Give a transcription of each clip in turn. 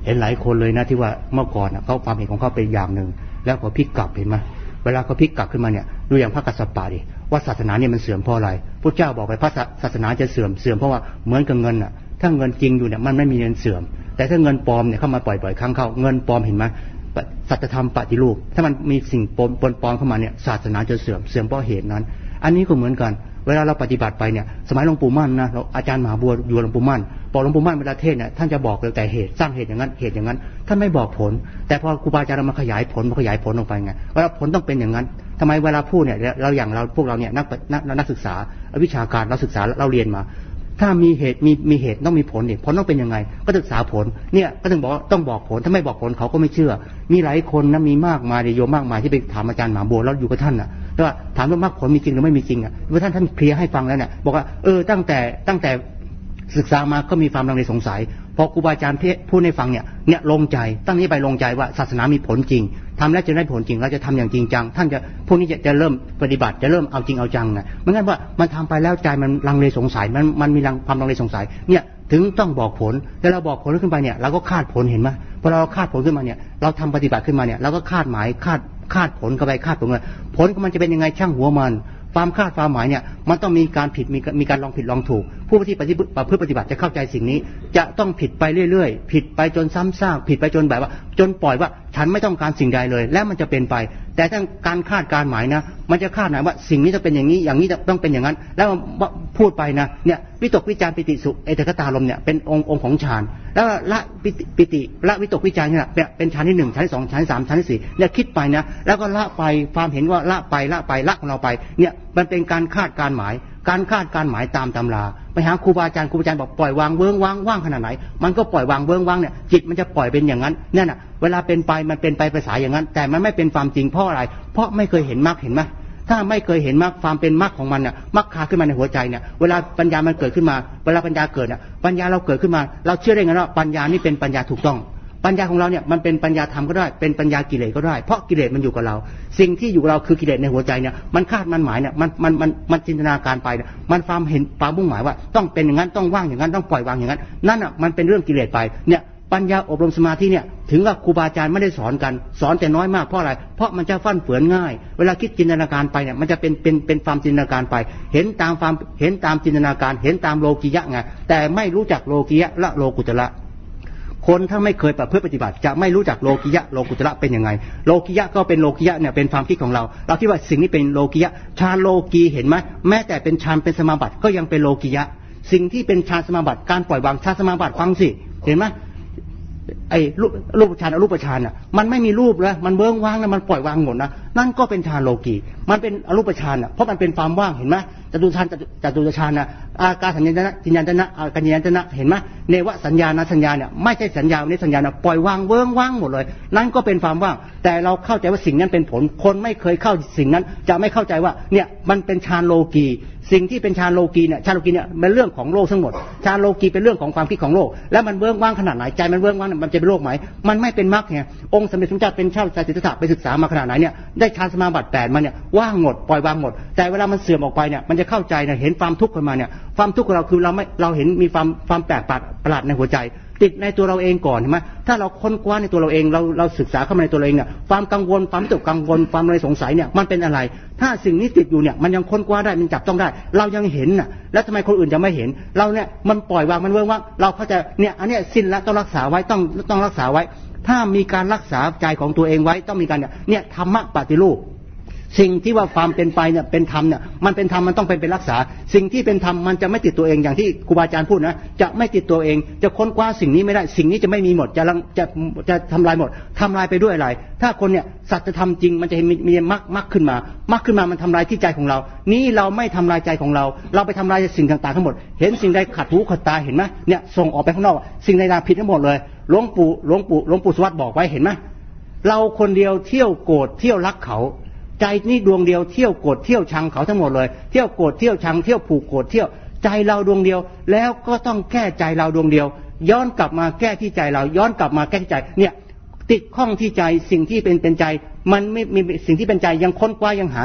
เห็นหลายคนเลยนะที่ว่าเมื่อก่อนเขาความเห็นของเขาเป็นอย่างหนึ่งแล้วพอพลิกกลับเห็นไหมเวลาเขาพลิกกลับขึ้นมาเนี่ยดูอย่างพระกัสสปะดิว่าศาสนาเนี่ยมันเสื่อมเพราะอะไรพระเจ้าบอกไปพระศาสนาจะเสื่อมเพราะว่าเหมือนกับเงินถ้าเงินจริงอยู่เนี่ยมันไม่มีเงินเสื่อมแต่ถ้าเงินปลอมเนี่ยเข้ามาปล่อยๆครั้งเข้าเงินปลอมเห็นไหมสัจธรรมปฏิรูปถ้ามันมีสิ่งปลอมเข้ามาเนี่ยศาสนาจะเสื่อมเพราะเหตุนั้นอันนี้ก็เหมือนกันเวลาเราปฏิบัติไปเนี่ยสมัยหลวงปู่มั่นนะอาจารย์มหาบัวอยู่หลวงปู่มั่นบอกหลวงปู่มั่นเวลาเทศเนี่ยท่านจะบอกเลยแต่เหตุสร้างเหตุอย่างนั้นท่านไม่บอกผลแต่พอครูบาอาจารย์เรามาขยายผลลงไปไงว่าผลต้องเป็นอย่างนั้นทำไมเวลาพูดเนี่ยเราพวกเราเนี่ยนักศึกษาวิชาการเราศึกษาเราเรียนมาถ้ามีเหตุต้องมีผลเนี่ยผลต้องเป็นยังไงก็ศึกษาผลเนี่ยก็ถึงบอกต้องบอกผลถ้าไม่บอกผลเขาก็ไม่เชื่อมีหลายคนนะมีมากมายโยมมากมายที่ไปถามอาจารย์มหาบัวแล้วอยู่กับท่านว่าถามว่ามรรคผลมีจริงหรือไม่มีจริงว่าท่านเคลียร์ให้ฟังแล้วเนี่ยบอกว่าตั้งแต่ศึกษามาก็มีความลังเลสงสัยพอครูบาอาจารย์พูดให้ฟังเนี่ยลงใจตั้งนี้ไปลงใจว่าศาสนามีผลจริงทำแล้วจะได้ผลจริงเราจะทำอย่างจริงจังท่านจะพวกนี้จะเริ่มปฏิบัติจะเริ่มเอาจริงเอาจังไงไม่งั้นว่ามันทำไปแล้วใจมันลังเลสงสัยมันมีความลังเลสงสัยเนี่ยถึงต้องบอกผลแต่เราบอกผลขึ้นไปเนี่ยเราก็คาดผลเห็นไหมพอเราคาดผลขึ้นมาเนี่ยเราทำปฏิบัติขึ้นมาเนี่ยเราก็คาดหมายคาดผลเข้าไปคาดผลเลยผลมันจะเป็นยังไงช่างหัวมันความคาดความหมายเนี่ยมันต้องมีการผิดมีการลองผิดลองถูกผู้ที่ปฏิบัติจะเข้าใจสิ่งนี้จะต้องผิดไปเรื่อยๆผิดไปจนซ้ำซากผิดไปจนแบบว่าจนปล่อยว่าฉันไม่ต้องการสิ่งใดเลยแล้วมันจะเป็นไปแต่ถ้าการคาดการหมายนะมันจะคาดหมายว่าสิ่งนี้จะเป็นอย่างนี้ต้องเป็นอย่างนั้นแล้วพูดไปนะเนี่ยวิตกวิจารปิติสุขเอตคตารมเนี่ยเป็นองค์ของฌานแล้วละปิติละวิตกวิจารเนี่ยเป็นฌานที่1ฌานที่2ฌานที่3ฌานที่4เนี่ยคิดไปนะแล้วก็ละไปความเห็นว่าละของเราไปเนี่ยมันเป็นการคาดการหมายตามตำราไปหาครูบาอาจารย์บอกปล่อยวางเวิ้งว่างขนาดไหนมันก็ปล่อยวางเวิ้งว่างเนี่ยจิตมันจะปล่อยเป็นอย่างนั้นนั่นน่ะเวลาเป็นไปมันเป็นไปภาษาอย่างนั้นแต่มันไม่เป็นความจริงเพราะอะไรเพราะไม่เคยเห็นมรรคเห็นไหมถ้าไม่เคยเห็นมรรคความเป็นมรรคของมันเนี่ยมรรคคาขึ้นมาในหัวใจเนี่ยเวลาปัญญามันเกิดขึ้นมาเวลาปัญญาเกิดเนี่ยปัญญาเราเกิดขึ้นมาเราเชื่อได้ไงว่าปัญญานี่เป็นปัญญาถูกต้องปัญญาของเราเนี่ยมันเป็นปัญญาธรรมก็ได้เป็นปัญญากิเลสก็ได้เพราะกิเลสมันอยู่กับเราสิ่งที่อยู่กับเราคือกิเลสในหัวใจเนี่ยมันคาดมันหมายเนี่ยมันจินตนาการไปเนี่ยมันความเห็นความมุ่งหมายว่าต้องเป็นอย่างนั้นต้องว่างอย่างนั้นต้องปล่อยวางอย่างนั้นนั่นอ่ะมันเป็นเรื่องกิเลสไปเนี่ยปัญญาอบรมสมาธิเนี่ยถึงกับครูบาอาจารย์ไม่ได้สอนกันสอนแต่น้อยมากเพราะอะไรเพราะมันจะฟั่นเฟือนง่ายเวลาคิดจินตนาการไปเนี่ยมันจะเป็นความจินตนาการไปเห็นตามจินตนาการเห็นตามโลกิยะไงแต่ไม่รู้จักโลกิยะละโลกุตระคนถ้าไม่เคยประพฤติปฏิบัติจะไม่รู้จักโลกิยะโลกุตระเป็นยังไงโลกิยะก็เป็นโลกิยะเนี่ยเป็นความคิดของเราคิดว่าสิ่งนี้เป็นโลกิยะฌานโลกีเห็นไหมแม้แต่เป็นฌานเป็นสมาบัติก็ยังเป็นโลกิยะสิ่งที่เป็นฌานสมาบัติการปล่อยวางฌานสมาบัติฟังสิเห็นไหมไอ้รูปฌานอรูปฌานน่ะมันไม่มีรูปแล้วมันเบิ้งว่างแล้วมันปล่อยวางหมดนะนั่นก็เป็นฌานโลกีมันเป็นอรูปฌานน่ะเพราะมันเป็นความว่างเห็นไหมจตุฌานน่ะอาการสัญญาณจิญญาณนะกัญญาณนะเห็นไหมเนวสัญญาณสัญญาเนี่ยไม่ใช่สัญญาในสัญญาน่ะปล่อยวางเบิ้งว่างหมดเลยนั่นก็เป็นความว่างแต่เราเข้าใจว่าสิ่งนั้นเป็นผลคนไม่เคยเข้าสิ่งนั้นจะไม่เข้าใจว่าเนี่ยมันเป็นฌานโลกีสิ่งที่เป็นฌานโลกีเนี่ยฌานโลกีเนี่ยเป็นเรื่องของโลกทั้งหมดฌานโลกีเป็นเรื่องของความคิดของโลกแล้วมันเบิ้งว่างขนาดไหนใจมันเบิ้งว่างมันจะเป็นโลกไหมมันไม่เป็นมรรคไงองค์สมเด็จพระเจ้าเป็นเช่าใจสิทธัตถะไปศึกษามาขนาดไหนเนี่ยได้ฌานสมาบัติ8มาเนี่ยว่างหมดปล่อยวางหมดแต่เวลามันเสื่อมออกไปเนี่ยมันจะเข้าใจนะเห็นความทุกข์ขึ้นมาเนี่ยความทุกข์ของเราคือเราเห็นมีความแปลกประหลาดในหัวใจติดในตัวเราเองก่อนใช่ไหมถ้าเราค้นคว้าในตัวเราเองเราศึกษาเข้ามาในตัวเราเองเนี่ยความกังวลความตกกังวลความอะไรสงสัยเนี่ยมันเป็นอะไรถ้าสิ่งนี้ติดอยู่เนี่ยมันยังค้นคว้าได้มันจับต้องได้เรายังเห็นน่ะแล้วทำไมคนอื่นจะไม่เห็นเราเนี่ยมันปล่อยวางมันเวิ้งว่างเราเข้าใจเนี่ยอันนี้สิ้นแล้วต้องรักษาไว้ต้องรักษาไว้ถ้ามีการรักษาใจของตัวเองไว้ต้องมีการเนี่ยธรรมะปฏิรูปสิ่งที่ว่าความเป็นไปเนี่ยเป็นธรรมเนี่ยมันเป็นธรรมมันต้องเป็นรักษาสิ่งที่เป็นธรรมมันจะไม่ติดตัวเองอย่างที่ครูบาอาจารย์พูดนะจะไม่ติดตัวเองจะค้นคว้าสิ่งนี้ไม่ได้สิ่งนี้จะไม่มีหมดจะทำลายหมดทำลายไปด้วยอะไรถ้าคนเนี่ยสัจธรรมจริงมันจะมีมรรคขึ้นมามันทำลายที่ใจของเรานี่เราไม่ทำลายใจของเราไปทำลายสิ่งต่างๆทั้งหมดเห็นสิ่งใดขัดหูขัดตาเห็นไหมเนี่ยส่งออกไปข้างนอกสิ่งใดผิดทั้งหมดเลยหลวงปู่สวัสดิ์บอกไว้เห็นไหมเราคนเดียวเที่ยวโกรธเที่ยวรักเขาใจนี่ดวงเดียวเที่ยวโกรธเที่ยวชังเขาทั้งหมดเลยเที่ยวโกรธเที่ยวชังเที่ยวผูกโกรธเที่ยวใจเราดวงเดียวแล้วก็ต้องแก้ใจเราดวงเดียวย้อนกลับมาแก้ที่ใจเราย้อนกลับมาแก้ที่ใจเนี่ยติดข้องที่ใจสิ่งที่เป็นใจมันไม่มีสิ่งที่เป็นใจยังค้นคว้ายังหาได้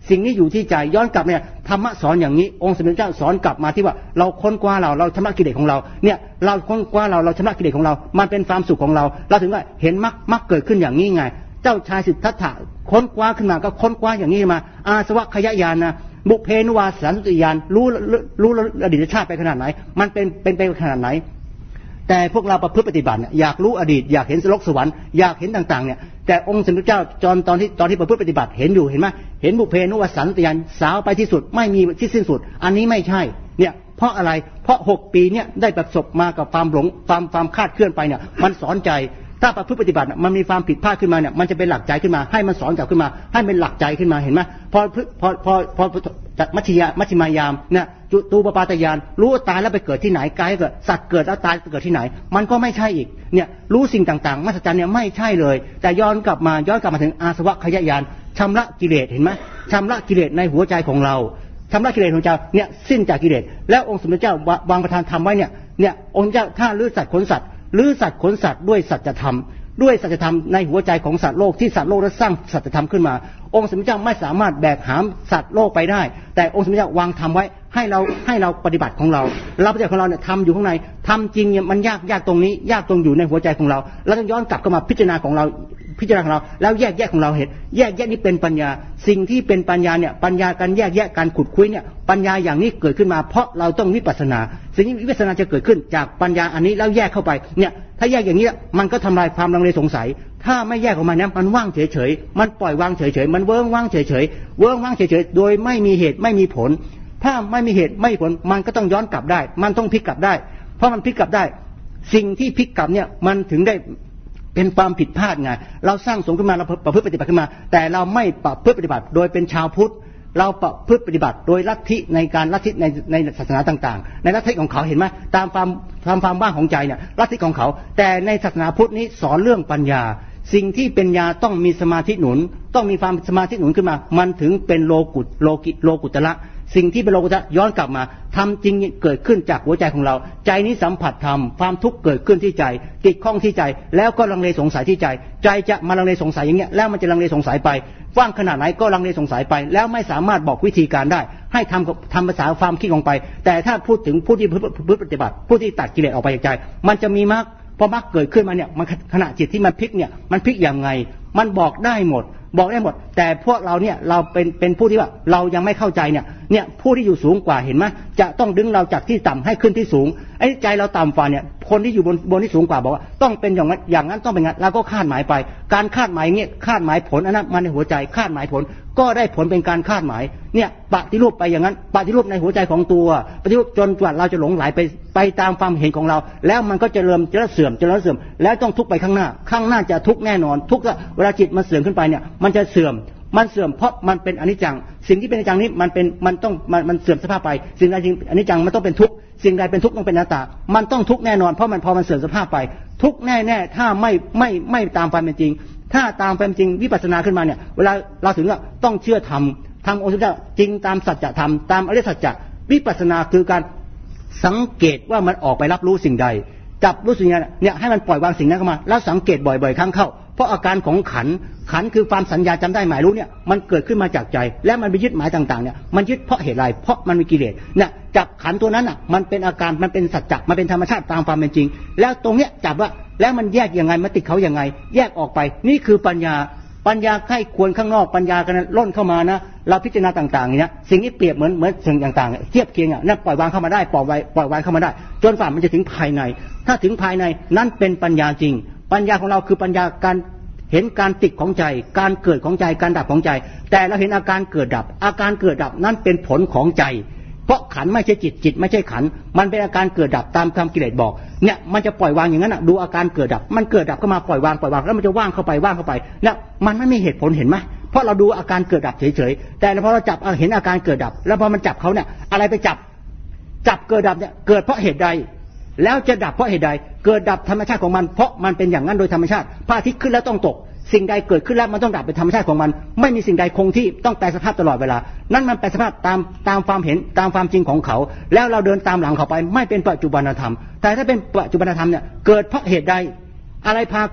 สิ่งนี้อยู่ที่ใจย้อนกลับเนี่ยธรรมะสอนอย่างนี้องค์สมเด็จเจ้าสอนกลับมาที่ว่าเราค้นคว้าเราชำระกิเลสของเราเนี่ยเราค้นคว้าเราชำระกิเลสของเรามันเป็นความสุขของเราถึงว่าเห็นมรรคเกิดขึ้นอย่างนี้ไงเจ้าชายสิทธัตถะค้นคว้าขึ้นมาก็ค้นคว้าอย่างนี้มาอาสวะขยญาณนะบุพเพนุวาสันติญาณรู้อดีตชาติไปขนาดไหนมันเป็นไปขนาดไหนแต่พวกเราประพฤติปฏิบัติเนี่ยอยากรู้อดีตอยากเห็นโลกสวรรค์อยากเห็นต่างๆเนี่ยแต่องค์สมเด็จเจ้าตอนที่ประพฤติปฏิบัติเห็นอยู่เห็นไหมเห็นบุพเพนุวาสันติญาณสาวไปที่สุดไม่มีที่สิ้นสุดอันนี้ไม่ใช่เนี่ยเพราะอะไรเพราะ6 ปีเนี่ยได้ประสบมากับความหลงความคาดเคลื่อนไปเนี่ยมันสอนใจถ้าประพฤติปฏิบัติมันมีความผิดพลาดขึ้นมาเนี่ยมันจะเป็นหลักใจขึ้นมาให้มันสอนกลับขึ้นมาให้เป็นหลักใจขึ้นมาเห็นไหมพอมัชฌิมายามเนี่ยตูปปาตญาณรู้ว่าตายแล้วไปเกิดที่ไหนกายเกิดสัตว์เกิดแล้วตายเกิดที่ไหนมันก็ไม่ใช่อีกเนี่ยรู้สิ่งต่างๆมหัศจรรย์เนี่ยไม่ใช่เลยแต่ย้อนกลับมาถึงอาสวะขยญาณชำระกิเลสเห็นไหมชำระกิเลสในหัวใจของเราชำระกิเลสของเจ้าเนี่ยสิ้นจากกิเลสแล้วองค์สมเด็จเจ้าวางประธานธรรมไว้เนี่ยองค์เจ้าถ้าลื้อสัตว์ขนสัตว์ลื้อสัตว์ขนสัตว์ด้วยสัจธรรมในหัวใจของสัตว์โลกที่สัตว์โลกได้สร้างสัจธรรมขึ้นมาองค์สมเด็จเจ้าไม่สามารถแบกหามสัตว์โลกไปได้แต่องค์สมเด็จเจ้าวางธรรมไว้ให้เราปฏิบัติของเราปฏิบัติของเราเนี่ยทำอยู่ข้างในทำจริงเนี่ยมันยากตรงนี้ยากตรงอยู่ในหัวใจของเราเราต้องย้อนกลับเข้ามาพิจารณาของเราแล้วแยกของเราเห็นแยกนี่เป็นปัญญาสิ่งที่เป็นปัญญาเนี่ยปัญญาการแยกการขุดคุยเนี่ยปัญญาอย่างนี้เกิดขึ้นมาเพราะเราต้องวิปัสสนาสิ่งที่วิปัสสนาจะเกิดขึ้นจากปัญญาอันนี้แล้วแยกเข้าไปเนี่ยถ้าแยกอย่างนี้มันก็ทำลายความลังเลสงสัยถ้าไม่แยกออกมาเนี่ยมันว่างเฉยๆมันปล่อยวางเฉยๆมันเวิ้งว่างเฉยๆโดยไม่มีเหตุไม่มีผลถ้าไม่มีเหตุไม่มีผลมันก็ต้องย้อนกลับได้มันต้องพลิกกลับได้เพราะมันพลิกกลับได้สิ่งที่พลิกกลับเนี่ยมันถึงได้เป็นความผิดพลาดไงเราสร้างสงฆ์ขึ้นมาเราประพฤติปฏิบัติขึ้นมาแต่เราไม่ประพฤติปฏิบัติโดยเป็นชาวพุทธเราประพฤติปฏิบัติโดยลัทธิในศาสนาต่างๆในลัทธิของเขาเห็นไหมตามความว่างของใจเนี่ยลัทธิของเขาแต่ในศาสนาพุทธนี้สอนเรื่องปัญญาสิ่งที่เป็นญาต้องมีสมาธิหนุนต้องมีความสมาธิหนุนขึ้นมามันถึงเป็นโลกุตระสิ่งที่เป็นโลกุตระย้อนกลับมาทำจริงเกิดขึ้นจากหัวใจของเราใจนี้สัมผัสธรรมความทุกข์เกิดขึ้นที่ใจติดข้องที่ใจแล้วก็ลังเลสงสัยที่ใจจะมาลังเลสงสัยอย่างเงี้ยแล้วมันจะลังเลสงสัยไปว่างขนาดไหนก็ลังเลสงสัยไปแล้วไม่สามารถบอกวิธีการได้ให้ทำภาษาความคิดลงไปแต่ถ้าพูดถึงผู้ที่ปฏิบัติผู้ที่ตัดกิเลสออกไปจากใจมันจะมีมรรคพอมรรคเกิดขึ้นมาเนี่ยมันขณะจิตที่มันพลิกเนี่ยมันพลิกอย่างไงมันบอกได้หมดแต่พวกเราเนี่ยเราเป็นผู้ที่ว่าเรายังไม่เข้าใจเนี่ยผู้ที่อยู่สูงกว่าเห็นไหมจะต้องดึงเราจากที่ต่ำให้ขึ้นที่สูงไอ้ใจเราต่ำกว่าเนี่ยคนที่อยู่บนที่สูงกว่าบอกว่าต้องเป็นอย่างนั้นต้องเป็นงั้นเราก็คาดหมายไปการคาดหมายเงี้ยคาดหมายผลอันนั้นมาในหัวใจคาดหมายผลก็ได้ผลเป็นการคาดหมายเนี่ยปฏิรูปไปอย่างนั้นปฏิรูปในหัวใจของตัวปฏิรูปจนกว่าเราจะหลงไหลไปตามความเห็นของเราแล้วมันก็จะเสื่อมแล้วต้องทุกข์ไปข้างหน้าจะทุกข์แน่นอนทุกข์เวลาจิตมันเสื่อมขึ้นไปเนี่ยมันจะเสื่อมเพราะมันเป็นอนิจจังสิ่งที่เป็นอนิจจังนี้มันเสื่อมสภาพไปสิ่งใดจริงอนิจจังมันต้องเป็นทุกข์สิ่งใดเป็นทุกข์ต้องเป็นอนัตตามันต้องทุกข์แน่นอนเพราะพอมันเสื่อมสภาพไปทุกข์แน่ๆถ้าไม่ตามความเป็นจริงถ้าตามความจริงวิปัสสนาขึ้นมาเนี่ยเวลาเราถึงว่าต้องเชื่อธรรมองค์พระเจ้าจริงตามสัจธรรมตามอริยสัจจะวิปัสสนาคือการสังเกตว่ามันออกไปรับรู้สิ่งใดจับรู้สิ่งนั้นเนี่ยให้มันปล่อยวางสิ่งนั้นเข้ามาแล้วสังเกตบ่อยๆครั้งเข้าเพราะอาการของขันคือความสัญญาจำได้หมายรู้เนี่ยมันเกิดขึ้นมาจากใจและมันไปยึดหมายต่างๆเนี่ยมันยึดเพราะเหตุไรเพราะมันมีกิเลสเนี่ยจับขันตัวนั้นอ่ะมันเป็นอาการมันเป็นสัจจะมันเป็นธรรมชาติตามความเป็นจริงแล้วตรงเนี้ยจับว่าแล้วมันแยกยังไงมันติดเขายังไงแยกออกไปนี่คือปัญญาใคร่ควรข้างนอกปัญญากันล้นเข้ามานะเราพิจารณาต่างๆเนี่ยสิ่งนี้เปรียบเหมือนสิ่งต่างๆเทียบเคียงนั่นปล่อยวางเข้ามาได้ปล่อยวางเข้ามาได้จนฝ่ามันจะถึงภายในถ้าถึงภายในนั่นเป็นปัญญาจริงปัญญาของเราคือปัญญาการเห็นการติดของใจการเกิดของใจการดับของใจแต่เราเห็นอาการเกิดดับนั้นเป็นผลของใจเพราะขันไม่ใช่จิตไม่ใช่ขันมันเป็นอาการเกิดดับตามคำกิเลสบอกเนี่ยมันจะปล่อยวางอย่างนั้นดูอาการเกิดดับมันเกิดดับก็มาปล่อยวางแล้วมันจะว่างเข้าไปเนี่ยมันไม่มีเหตุผลเห็นไหมเพราะเราดูอาการเกิดดับเฉยๆแต่พอเราจับเห็นอาการเกิดดับแล้วพอมันจับเขาเนี่ยอะไรไปจับเกิดดับเนี่ยเกิดเพราะเหตุใดแล้วจะดับเพราะเหตุใดเกิดดับธรรมชาติของมันเพราะมันเป็นอย่างนั้นโดยธรรมชาติพระอาทิตย์ขึ้นแล้วต้องตกสิ่งใดเกิดขึ้นแล้วมันต้องดับเป็นธรรมชาติของมันไม่มีสิ่งใดคงที่ต้องแปรสภาพตลอดเวลานั่นมันแปรสภาพตามความเห็นตามความจริงของเขาแล้วเราเดินตามหลังเขาไปไม่เป็นปัจจุบันธรรมแต่ถ้าเป็นปัจจุบันธรรมเนี่ยเกิดเพราะเหตุใดอะไรพาเกิด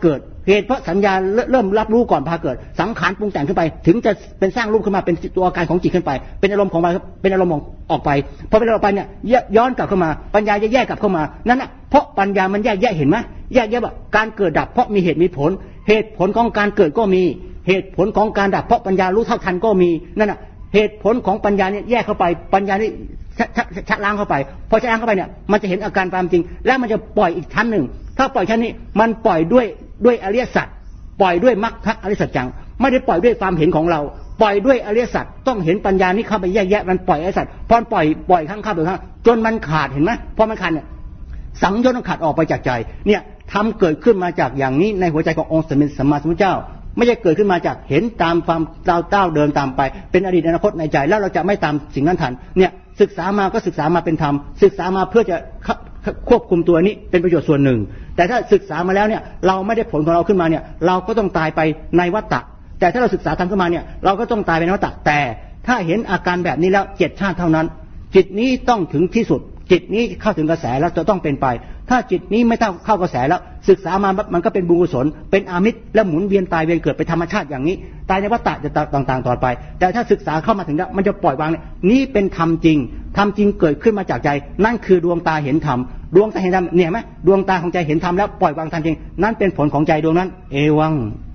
เหตุเพราะสัญญาเริ่มรับรู้ก่อนพาเกิดสังขารปรุงแต่งขึ้นไปถึงจะเป็นสร้างรูปขึ้นมาเป็นตัวอาการของจิตขึ้นไปเป็นอารมณ์ของมันเป็นอารมณ์ออกไปพอเป็นอารมณ์ไปเนี่ยย้อนกลับเข้ามาปัญญาจะแยกกลับเข้ามานั่นน่ะเพราะปัญญามันแยกแยะเห็นไหมแยกแยะว่าการเกิดดับเพราะมีเหตุมีผลเหตุผลของการเกิดก็มีเหตุผลของการดับเพราะปัญญารู้เท่าทันก็มีนั่นน่ะเหตุผลของปัญญาเนี่ยแยกเข้าไปปัญญานี่ชะล้างเข้าไปพอชะล้างเข้าไปเนี่ยมันจะเห็นอาการความจริงแล้วมันจะปล่อยอีกชั้นหนึ่งถ้าปล่อยชั้นนี้มันปล่อยด้วยอริยสัจปล่อยด้วยมรรคอริยสัจจังไม่ได้ปล่อยด้วยความเห็นของเราปล่อยด้วยอริยสัจต้องเห็นปัญญานี้เข้าไปแยกแยะมันปล่อยอริยสัจพอปล่อยข้างเข้าไปข้างจนมันขาดเห็นไหมพอมันขาดเนี่ยสังโยชน์ขาดออกไปจากใจเนี่ยทำเกิดขึ้นมาจากอย่างนี้ในหัวใจขององค์สมเด็จสัมมาสัมพุทธเจ้าไม่ใช่เกิดขึ้นมาจากเห็นตามความก้าวเดินตามไปเป็นอดีตอนาคตในใจแล้วเราจะไม่ตามสิ่งนั้นทันเนี่ยศึกษามาก็ศึกษามาเป็นธรรมศึกษามาเพื่อจะควบคุมตัวนี้เป็นประโยชน์ส่วนหนึ่งแต่ถ้าศึกษามาแล้วเนี่ยเราไม่ได้ผลของเราขึ้นมาเนี่ยเราก็ต้องตายไปในวัฏฏะแต่ถ้าเราศึกษาทำขึ้นมาเนี่ยเราก็ต้องตายไปในวัฏฏะแต่ถ้าเห็นอาการแบบนี้แล้ว7 ชาติเท่านั้นจิตนี้ต้องถึงที่สุดจิตนี้เข้าถึงกระแสแล้วจะต้องเป็นไปถ้าจิตนี้ไม่เข้ากระแสแล้วศึกษามามันก็เป็นบุญกุศลเป็นอามิตรแล้วหมุนเวียนตายเวียนเกิดไปธรรมชาติอย่างนี้ตายในวัฏฏะจะต่างๆต่อไปแต่ถ้าศึกษาเข้ามาถึงแล้วมันจะปล่อยวางนี่เป็นธรรมจริงธรรมจริงเกิดขึ้นมาจากใจนั่นคือดวงตาเห็นธรรมดวงตาเห็นธรรมเนี่ยไหมดวงตาของใจเห็นธรรมแล้วปล่อยวางธรรมจริงนั่นเป็นผลของใจดวงนั้นเอวัง